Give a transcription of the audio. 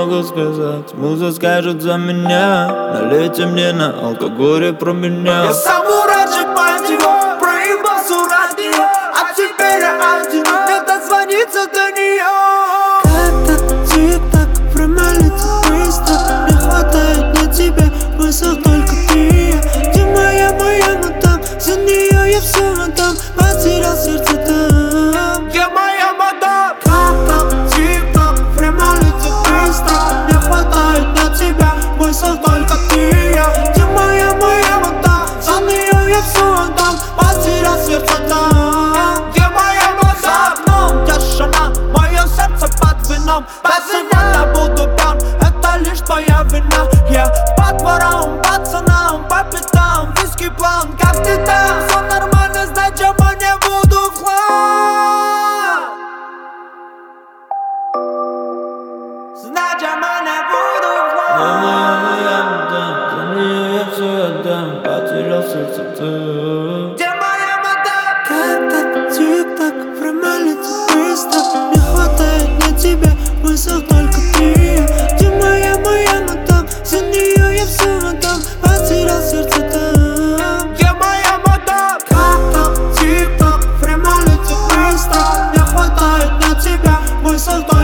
могу сказать, муза скажет за меня. Налейте мне на алкоголе про меня. Я самурайчик, мать его, проебался радио, а теперь я одинок, не дозвониться до нее. Как-то тик-так, время летит быстро, не хватает на тебя мысль только ты. Где моя мадам, за нее я все отдам, потерял сердце там. Где моя мадам? Как-то тик-так, время летит быстро, не хватает на тебя мысль только ты. Где моя мадам, за нее я все отдам, потерял сердце там. Где моя мадам? За окном тишина, мое сердце под вином. Поздно буду пьян, это лишь твоя вина. Я по дворам, пацанам, по пятам, виски план, как ты там? Все нормально, значит мы не буду в хлам. Значит мы не буду в хлам. За нее я все отдам, потерял сердце ты. Где моя мадам? Как-то тик-так, время летит быстро, не хватает на тебя мысль только ты. Где моя мадам, за нее я все отдам, потерял сердце там. Где моя мадам? Как-то тик-так, время летит быстро, не хватает на тебя мысль только ты.